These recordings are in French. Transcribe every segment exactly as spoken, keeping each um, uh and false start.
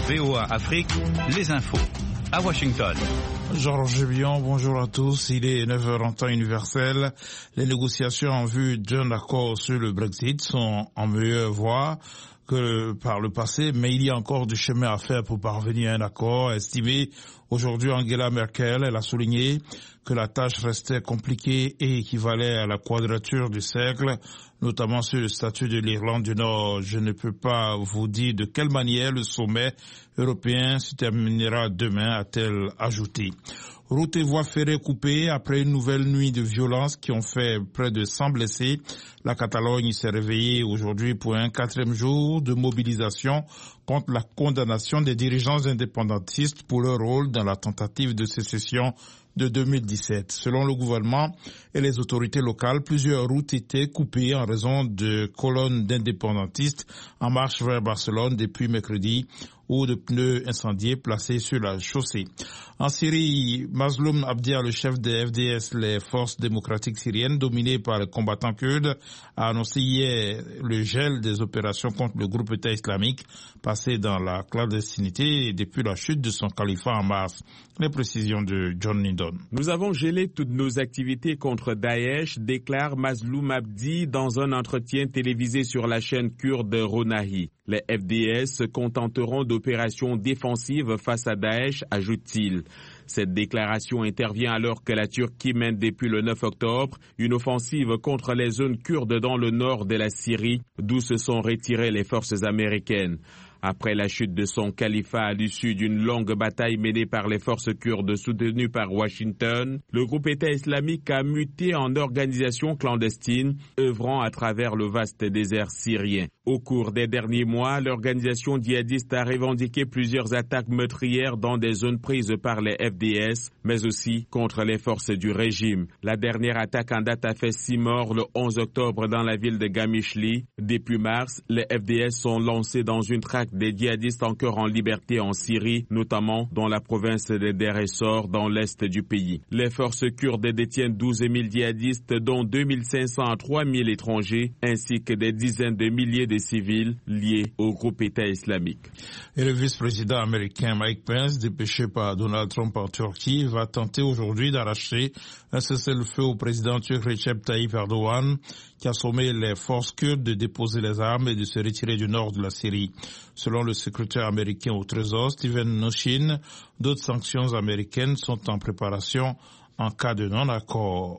V O A Afrique, les infos. À Washington. Georges Bion, bonjour à tous. Il est neuf heures en temps universel. Les négociations en vue d'un accord sur le Brexit sont en meilleure voie que par le passé, mais il y a encore du chemin à faire pour parvenir à un accord estimé. Aujourd'hui, Angela Merkel, elle a souligné que la tâche restait compliquée et équivalait à la quadrature du cercle, notamment sur le statut de l'Irlande du Nord. Je ne peux pas vous dire de quelle manière le sommet européen se terminera demain, a-t-elle ajouté. Routes et voies ferrées coupées après une nouvelle nuit de violence qui ont fait près de cent blessés. La Catalogne s'est réveillée aujourd'hui pour un quatrième jour de mobilisation contre la condamnation des dirigeants indépendantistes pour leur rôle dans la tentative de sécession de deux mille dix-sept. Selon le gouvernement et les autorités locales, plusieurs routes étaient coupées en raison de colonnes d'indépendantistes en marche vers Barcelone depuis mercredi ou de pneus incendiés placés sur la chaussée. En Syrie, Mazloum Abdia, le chef des F D S, les forces démocratiques syriennes dominées par les combattants kurdes, a annoncé hier le gel des opérations contre le groupe État islamique passé dans la clandestinité depuis la chute de son califat en mars. Les précisions de John Lindon. Nous avons gelé toutes nos activités contre Daesh, déclare Mazloum Abdi dans un entretien télévisé sur la chaîne kurde Ronahi. Les F D S se contenteront d'opérations défensives face à Daesh, ajoute-t-il. Cette déclaration intervient alors que la Turquie mène depuis le neuf octobre une offensive contre les zones kurdes dans le nord de la Syrie, d'où se sont retirées les forces américaines. Après la chute de son califat à l'issue d'une longue bataille menée par les forces kurdes soutenues par Washington, le groupe État islamique a muté en organisation clandestine, œuvrant à travers le vaste désert syrien. Au cours des derniers mois, l'organisation djihadiste a revendiqué plusieurs attaques meurtrières dans des zones prises par les F D S, mais aussi contre les forces du régime. La dernière attaque en date a fait six morts le onze octobre dans la ville de Gamishli. Depuis mars, les F D S sont lancés dans une traque des djihadistes encore en liberté en Syrie, notamment dans la province de Deir ez-Zor, dans l'est du pays. Les forces kurdes détiennent douze mille djihadistes, dont deux mille cinq cents à trois mille étrangers, ainsi que des dizaines de milliers de civils liés au groupe État islamique. Et le vice-président américain Mike Pence, dépêché par Donald Trump en Turquie, va tenter aujourd'hui d'arracher un cessez-le-feu au président turc Recep Tayyip Erdogan, qui a sommé les forces kurdes de déposer les armes et de se retirer du nord de la Syrie. Selon le secrétaire américain au Trésor, Steven Mnuchin, d'autres sanctions américaines sont en préparation en cas de non-accord.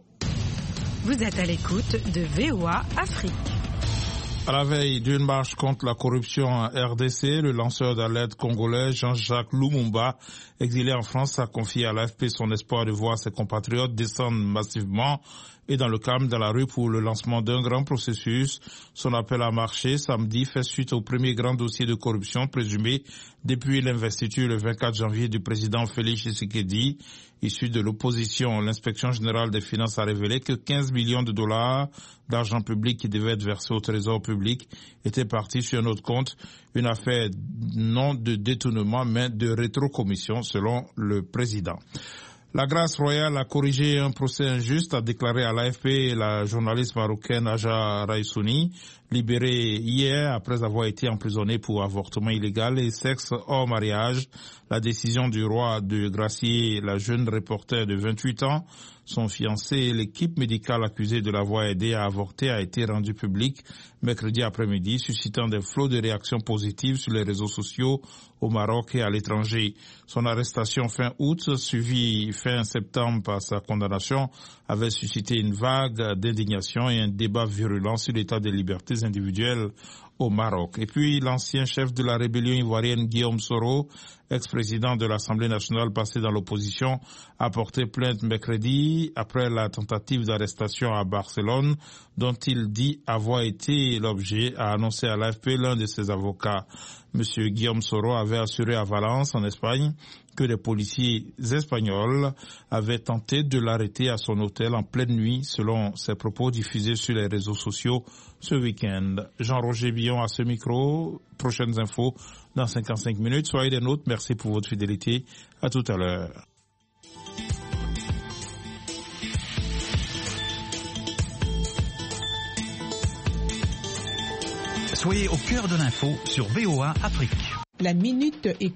Vous êtes à l'écoute de V O A Afrique. À la veille d'une marche contre la corruption en R D C, le lanceur d'alerte congolais Jean-Jacques Lumumba, exilé en France, a confié à l'A F P son espoir de voir ses compatriotes descendre massivement et dans le calme dans la rue pour le lancement d'un grand processus. Son appel à marcher samedi fait suite au premier grand dossier de corruption présumé depuis l'investiture le vingt-quatre janvier du président Félix Tshisekedi. Issu de l'opposition, l'inspection générale des finances a révélé que quinze millions de dollars d'argent public qui devaient être versés au trésor public étaient partis sur un autre compte, une affaire non de détournement mais de rétrocommission selon le président. La grâce royale a corrigé un procès injuste, a déclaré à l'A F P la journaliste marocaine Aja Raissouni, libérée hier après avoir été emprisonnée pour avortement illégal et sexe hors mariage. La décision du roi de gracier la jeune reporter de vingt-huit ans, son fiancé et l'équipe médicale accusée de l'avoir aidé à avorter a été rendue publique mercredi après-midi, suscitant des flots de réactions positives sur les réseaux sociaux au Maroc et à l'étranger. Son arrestation fin août, suivie fin septembre par sa condamnation, avait suscité une vague d'indignation et un débat virulent sur l'état des libertés individuelles au Maroc. Et puis l'ancien chef de la rébellion ivoirienne Guillaume Soro, ex-président de l'Assemblée nationale passé dans l'opposition, a porté plainte mercredi après la tentative d'arrestation à Barcelone dont il dit avoir été l'objet, a annoncé à l'A F P l'un de ses avocats. Monsieur Guillaume Soro avait assuré à Valence, en Espagne, que les policiers espagnols avaient tenté de l'arrêter à son hôtel en pleine nuit, selon ses propos diffusés sur les réseaux sociaux ce week-end. Jean-Roger Billon à ce micro. Prochaines infos dans cinquante-cinq minutes. Soyez des nôtres. Merci pour votre fidélité. À tout à l'heure. Soyez au cœur de l'info sur V O A Afrique. La minute